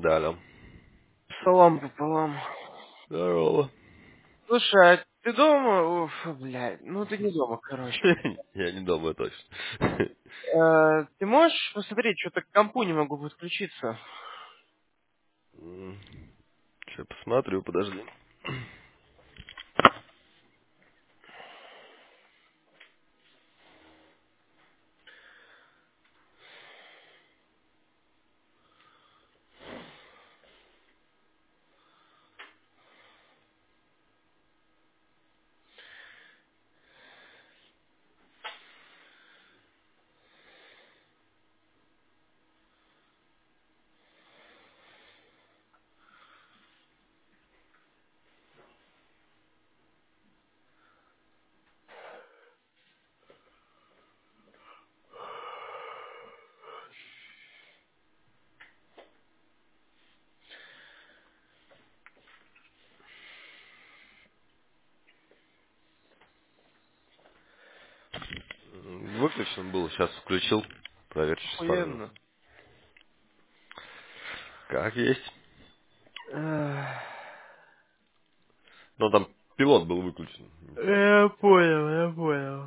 Да, да. Салам пополам. Здорово. Слушай, а ты дома? Уф, блядь, ну ты не дома, короче. Я не дома точно. Ты можешь посмотреть, что-то к компу не могу подключиться? Сейчас посмотрю, подожди. Выключен был, сейчас включил. Проверь, сейчас пару минут. Охуенно. Как есть. Эх, Ну, там пилот был выключен. Ничего. Я понял, я понял.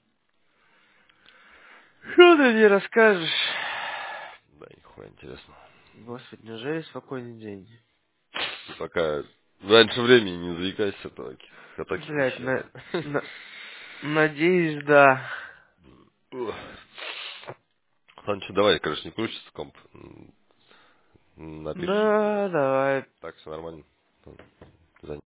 Что ты мне расскажешь? Да, нихуя интересно. Господи, неужели спокойный день? Ты пока раньше времени не заикайся о таких Блядь, вещах. надеюсь, да. Ух. Ладно, что, давай, короче, не включится комп. Напишешь. Да, давай. Так, все нормально.